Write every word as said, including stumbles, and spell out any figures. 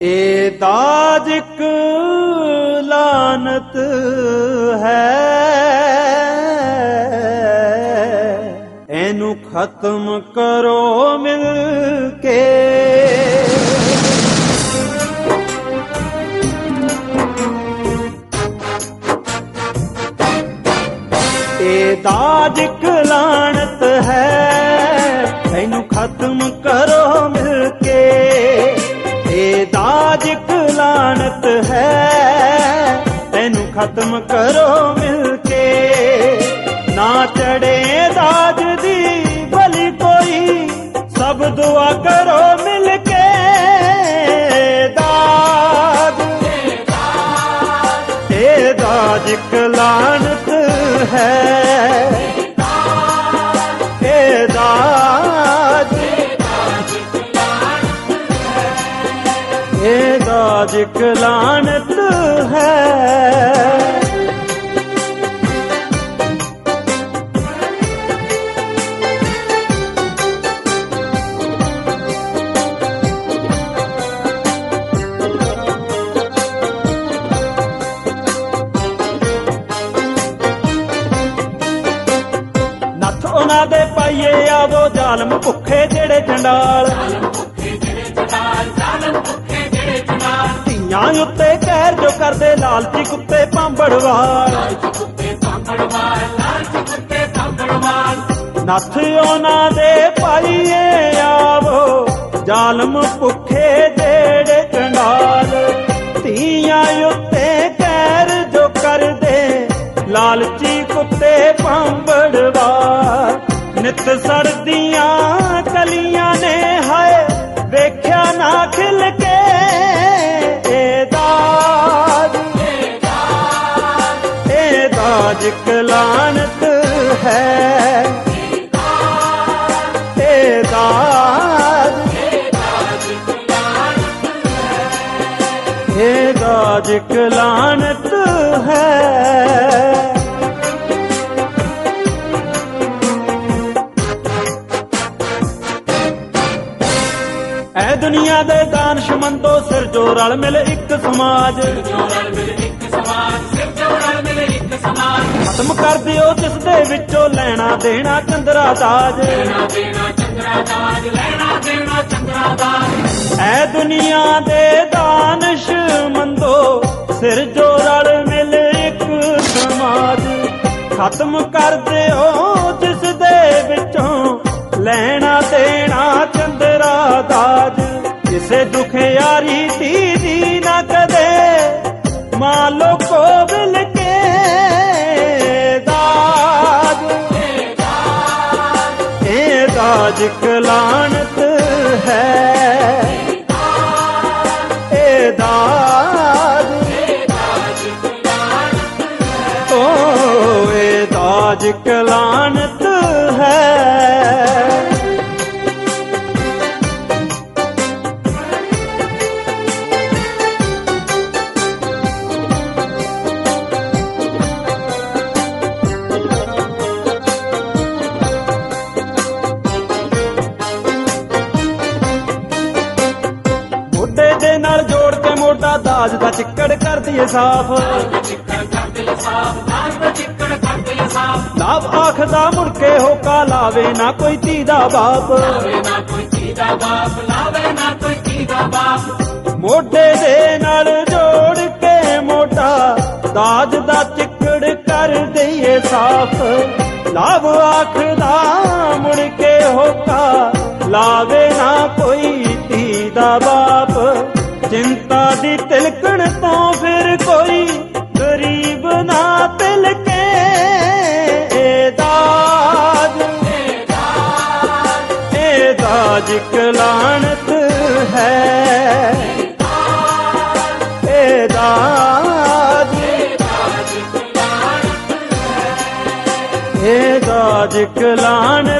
ਇਹ ਦਾਜ ਇੱਕ ਲਾਨਤ ਹੈ, ਇਹਨੂੰ ਖਤਮ ਕਰੋ ਮਿਲ ਕੇ। ਇਹ ਦਾਜ ਇੱਕ ਲਾਨਤ ਹੈ, ਇਹਨੂੰ ਖਤਮ ਕਰੋ ਮਿਲ ਕੇ। ਇਹ ਦਾਜ ਇੱਕ ਲਾਨਤ ਹੈ, ਇਹਨੂੰ ਖਤਮ ਕਰੋ ਮਿਲ ਕੇ। ਨਾ ਚੜੇ ਦਾਜ ਦੀ ਬਲੀ ਕੋਈ, ਸਭ ਦੁਆ ਕਰੋ ਮਿਲ ਕੇ। ਦਾਜ ਇਹ ਦਾਜ ਇੱਕ ਲਾਨਤ ਹੈ, ਇਹ ਦਾਜ ਇਹ ਦਾਜ ਇੱਕ ਲਾਨਤ ਹੈ। ਨੱਥ ਉਹਨਾਂ ਦੇ ਪਾਈਏ ਆਵੋ ਜ਼ਾਲਮ ਭੁੱਖੇ ਜਿਹੜੇ ਚੰਡਾਲ, ਧੀਆਂ ਉੱਤੇ ਕਹਿਰ ਜੋ ਕਰਦੇ ਲਾਲਚੀ ਕੁੱਤੇ ਭਾਂਬੜਵਾਲ। ਨੱਥ ਉਹਨਾਂ ਦੇ ਪਾਈਏ ਆਵੋ ਜ਼ਾਲਮ ਭੁੱਖੇ ਜਿਹੜੇ ਚੰਡਾਲ, ਧੀਆਂ ਉੱਤੇ ਕਹਿਰ ਜੋ ਕਰਦੇ ਲਾਲਚੀ ਕੁੱਤੇ ਭਾਂਬੜਵਾਲ। ਨਿੱਤ ਸੜਦੀਆਂ ਕਲੀਆਂ ਨੇ ਹਾਏ ਵੇਖਿਆ ਨਾ ਖਿਲ ਕੇ। ਇਹ ਦਾਜ ਇਹ ਦਾਜ ਇੱਕ ਲਾਨਤ ਹੈ, ਇਹ ਦਾਜ ਇਹ ਦਾਜ ਇੱਕ ਲਾਨਤ ਹੈ। ਐ ਦੁਨੀਆ ਦੇ ਦਾਨਸ਼ਮੰਦੋ ਸਿਰ ਜੋ ਰਲ ਮਿਲ ਇੱਕ ਸਮਾਜ, ਖਤਮ ਕਰ ਦਿਓ ਜਿਸ ਦੇ ਵਿੱਚੋਂ ਲੈਣਾ ਦੇਣਾ ਚੰਦਰਾ ਦਾਜ। ਐ ਦੁਨੀਆ ਦੇ ਦਾਨਸ਼ਮੰਦੋ ਸਿਰ ਜੋ ਰਲ ਮਿਲ ਇੱਕ ਸਮਾਜ, ਖਤਮ ਕਰ ਦਿਓ ਜਿਸ ਦੇ ਵਿੱਚੋਂ ਲੈਣਾ ਦੇਣਾ ਚੰਦਰਾ ਦਾਜ। ਕਿਸੇ ਦੁਖਿਆਰੀ ਧੀ ਦੀ ਨਾ ਕਦੇ ਮਾਂ ਲੋਕੋ ਵਿਲ ਕੇ। ਦਾਜ ਇਹ ਦਾਜ ਇੱਕ ਲਾਨਤ ਹੈ, ਇਹ ਦਾਜ ਓ ਇਹ ਦਾਜ ਇੱਕ ਲਾਨਤ ਹੈ। ਮੋਢੇ ਦੇ ਨਾਲ ਜੋੜ ਕੇ ਮੋਢਾ ਦਾਜ ਦਾ ਚਿੱਕੜ ਕਰ ਦਈਏ ਸਾਫ਼। ਲਾਭ ਆਖਦਾ ਮੁੜ ਕੇ ਹੋਕਾ ਲਾਵੇ ਨਾ ਕੋਈ ਧੀ ਦਾ ਬਾਪ। ਮੋਢੇ ਦੇ ਨਾਲ ਜੋੜ ਕੇ ਮੋਢਾ ਦਾਜ ਦਾ ਚਿੱਕੜ ਕਰ ਦਈਏ ਸਾਫ਼। ਲਾਭ ਆਖਦਾ ਮੁੜ ਕੇ ਹੋਕਾ ਲਾਵੇ ਨਾ ਕੋਈ ਧੀ ਦਾ ਬਾਪ। ਚਿੰਤਾ ਦੀ ਤਿਲਕਣ ਤੋਂ ਫਿਰ ਕੋਈ ਗਰੀਬ ਨਾ ਤਿਲਕੇ। ਇਹ ਦਾਜ ਇਹ ਦਾਜ ਇੱਕ ਲਾਨਤ ਹੈ, ਇਹ ਦਾਜ ਇਹ ਦਾਜ ਇੱਕ ਲਾਨਤ